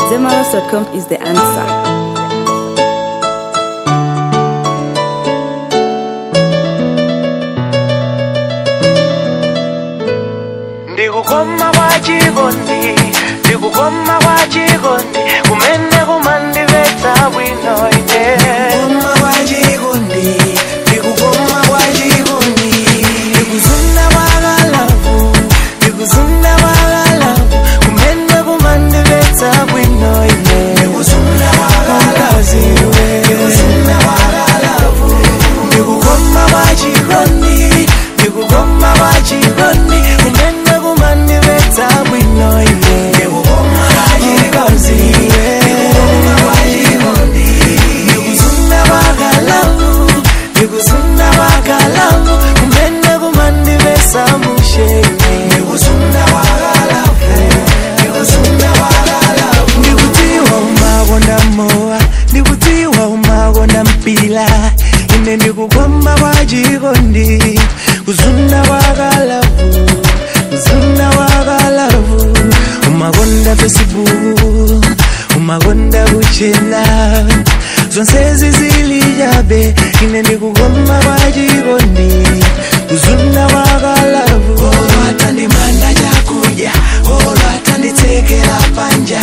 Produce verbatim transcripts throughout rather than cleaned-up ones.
Zemalos dot com is the answer. Ndikukoma wachikondi, ndikukoma wachikondi, kumene kumandibetsa bwino ine. Ndikukoma wachikondi, ndikukoma wachikondi, ndikuzunda wakalavu, ndikuzunda wakalavu, kumene kumandibetsa bwino ine. Ndikuzunda wakalazi we, ndikuzunda wakalavu, ndikukoma wachikondi, ndikukoma wachikondi, kumene kumandibetsa bwino ine. Ndikukoma wachikondi, ndikukoma wachikondi, ndikuzunda wakalavu, ndikuzunda wakalavu, kumene kumandibetsa mushe ine. Ndikuzunda wakalavu, ndikuzunda wakalavu, ndikutiwa umakonda mowa, ndikutiwa umakonda mpila, ine ndikukoma wachikondi, kuzunda wakalavu, kuzunda wakalavu, umakonda Facebook, umakonda kuchena, zonse zizilijabe, ine ndikukoma wachikondi, kuzunda wakalavu. Olo atandimanda chakuja, olo atanditsekera panja,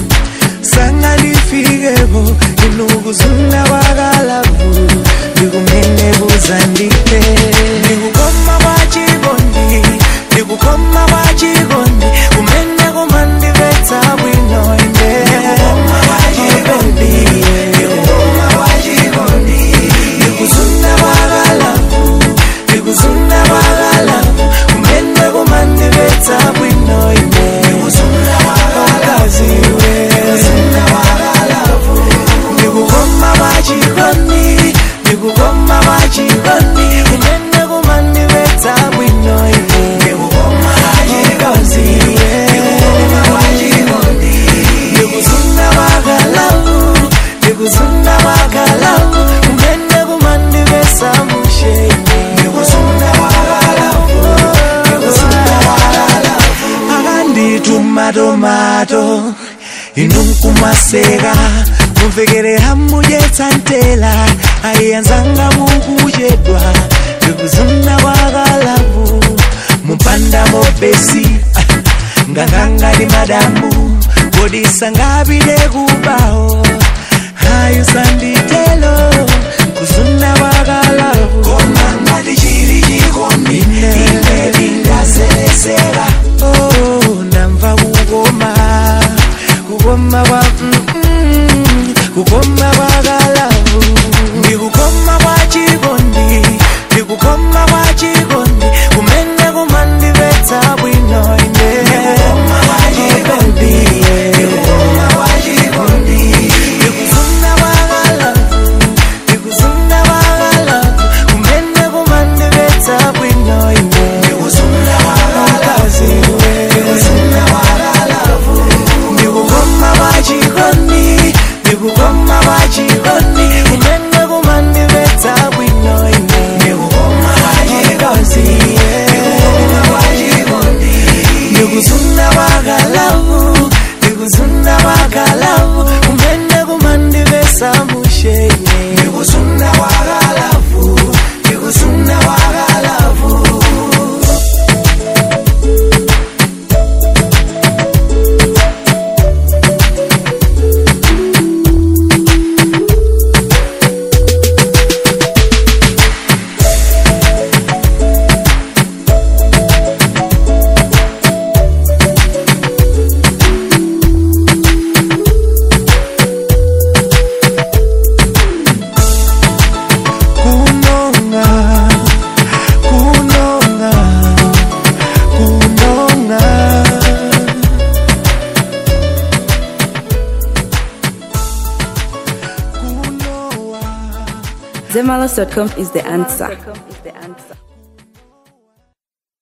sanga ndifikeko, inu kuzunda wakalavu, ndikumene kuzandike. Ndikukoma wachikondi, ndikukoma wachikondi, kumene kumandibetsa bwino ine. Ndikukoma wachikondi, ndikukoma wachikondi, ndikuzunda wakalavu, ndikuzunda wakalavu, kumene kumandibetsa bwino ine. Ndikuzunda wakalazi we, ndikuzunda wakalavu, ndikukoma wachikondi, ndikukoma wachikondi, kumene kumandibetsa bwino ine. Ndikukoma wachikondi, ndikukoma wachikondi, ndikuzunda wakalavu, ndikuzunda wakalavu, kumene kumandibetsa mushe ine. Ndikuzunda wakalavu, ndikuzunda wakalavu. Akandituma tomato, inu nkumaseka, mumvekerera mudyetsa ntela, ayiyanzanga mukuchedwa. Ndikuzunda wakalavu, mupanda mopesi, nganganga ni madamu, kodisa ngabide kubaho, ayusanditelo, kuzunda wakalavu. Komanga ndichiri chikondi, ine ndingaselesera, oh, ndamva kukoma, kukoma wa mm-mm, kukoma wakalavu. Ndikukoma wachikondi, ndikukoma wachikondi, kumene kumandibetsa bwino ine. Ndikukoma wachikondi, ndikukoma wachikondi, ndikuzunda wakalavu, ndikuzunda wakalavu, kumene kumandibetsa bwino ine. Ndikuzunda wakalazi we, ndikuzunda wakalavu, ndikukoma wachikondi, ndikukoma wachikondi, kumene kumandibetsa bwino ine. Ndikukoma wachikondi, ndikukoma wachikondi, ndikuzunda wakalavu, ndikuzunda wakalavu, kumene kumandibetsa mushe ine. Ndikuzunda wakalavu, ndikuzunda wakalavu. Kunonga, kunonga, kunonga. Zemalos dot com is the answer.